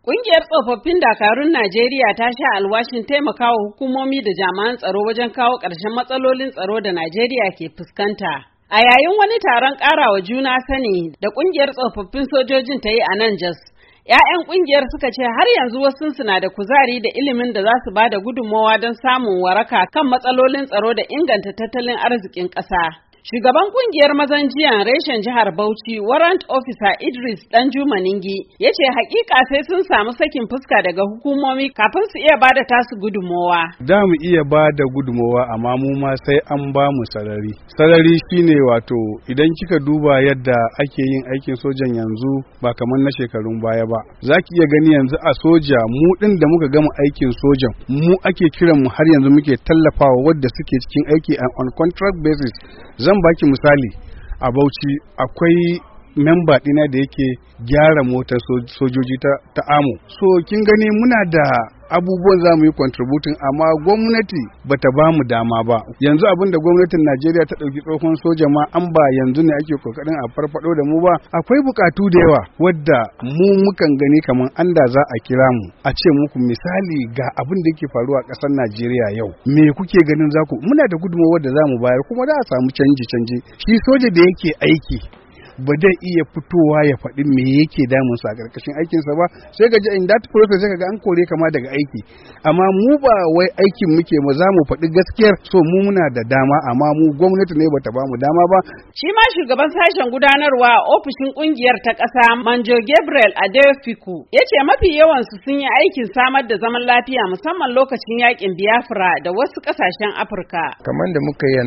Ƙungiyar tsofaffin dakarun Najeriya ta sha alwashin taimakawa hukumomi da jami'an tsaro wajen kawo ƙarshen matsalolin tsaro da Najeriya ke fuskanta. A yayin wani taron ƙarawa juna sani da ƙungiyar tsofaffin sojojin ta yi a nan Jos, 'ya'yan ƙungiyar suka ce har yanzu wasu suna da kuzari da ilimin da za su ba da gudunmawa don samun waraka kan matsalolin tsaro da inganta tattalin arzikin ƙasa. Shugaban kungiyar mazan jiyan reshen jihar Bauchi, Warrant Officer Idris Danjuma Ningi, ya ce hakika sai sun samu sakin fuska daga hukumomi kafin su iya bada tasu gudunmowa. Da mu iya bada gudunmowa amma mu ma sai an ba mu sarari. Sarari shine wato idan kika duba yadda ake yin aikin sojan yanzu ba kamar na shekarun baya ba. Zaki iya gani yanzu a soja mu din da muka gama aikin sojan mu ake kiran mu har yanzu muke tallafawa wadda suke cikin aiki on contract basis. Zan baki misali a Bauchi akwai memba ɗina da yake gyara motar sojoji ta amo. So kin gani muna da abubuwan za mu yi contributing amma gwamnati bata ba mu dama ba. Yanzu abin da gwamnatin Najeriya ta ɗauki tsohon soja ma an ba yanzu ne ake kokarin a farfado da mu ba. Akwai bukatu da yawa wadda mu mukan gani kamar an da za a kira mu a ce muku misali ga abin da yake faruwa a ƙasar Najeriya yau. Me kuke ganin za ku muna da gudunmawar da za mu bayar kuma za a samu canji. Shi soja da yake aiki ba zai iya fitowa ya faɗi me yake damun sa a ƙarƙashin aikinsa ba sai ga in that process sai ga an kore kama daga aiki amma mu ba wai aikin muke mu za mu faɗi gaskiyar so mu muna da dama amma mu gwamnati ne bata ba mu dama ba. Shi ma shugaban sashen gudanarwa a ofishin ƙungiyar ta ƙasa Manjo Gabriel Adefiku ya ce mafi yawan su sun yi aikin samar da zaman lafiya musamman lokacin yakin Biafra da wasu ƙasashen Afirka. Kamar da muka yi a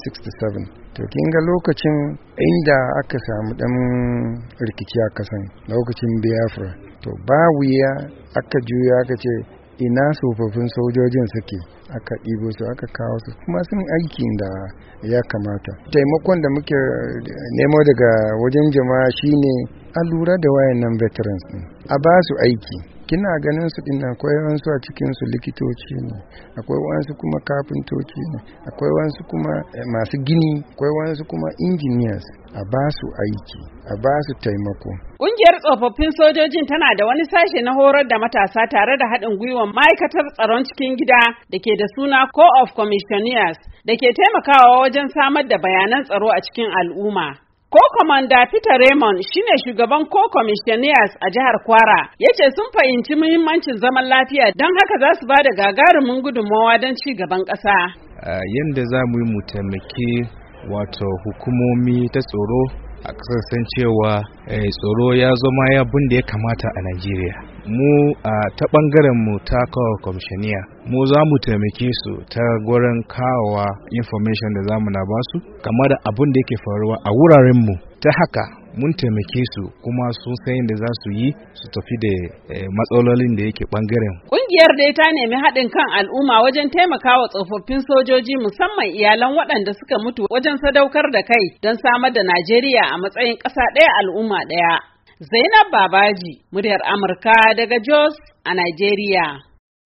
1967 to kin ga lokacin inda aka samu dan rikici a kasan lokacin Biafra to ba wuya aka juya aka ce ina tsofaffin sojojin suke aka ɗibo su aka kawo su kuma sun aikin da ya kamata. Taimakon da muke nemo daga wajen jama'a shine a lura da wayannan veterans din a ba su aiki. Kina ganin su din akwai wasu a cikin su likitoci ne, akwai wasu kuma kafintoci ne, akwai wasu kuma masu gini, akwai wasu kuma engineers. A ba su aiki, a ba su taimako. Ƙungiyar tsofaffin sojojin tana da wani sashe na horar da matasa tare da haɗin gwiwar ma'aikatar tsaron cikin gida da ke da suna Corps of Commissioners da ke taimakawa wajen samar da bayanan tsaro a cikin al'umma. Ko-Komanda Peter Raymond shine shugaban Co-Commissioners a jihar Kwara, ya ce sun fahimci muhimmancin zaman lafiya don haka za su ba da gagarumin gudunmawa don ci gaban ƙasa. Yanda za mu yi mu taimaki wato hukumomi ta tsaro a kasar cewa tsaro ya zama abin da ya kamata a Najeriya. Mu ta bangaren mu ta kawo kwamishaniya mu za mu taimake su ta gurin kawowa information da zamu na basu kamar da abin da yake faruwa a wuraren mu. Ta haka mun taimake su kuma sun san yadda za su yi su tafi da matsalolin da yake bangaren. Ƙungiyar dai ta nemi haɗin kan al'umma wajen taimakawa tsofaffin sojoji musamman iyalan waɗanda suka mutu wajen sadaukar da kai don samar da Najeriya a matsayin ƙasa ɗaya al'umma ɗaya. Zainab Babaji, muryar Amurka daga Jos a Najeriya.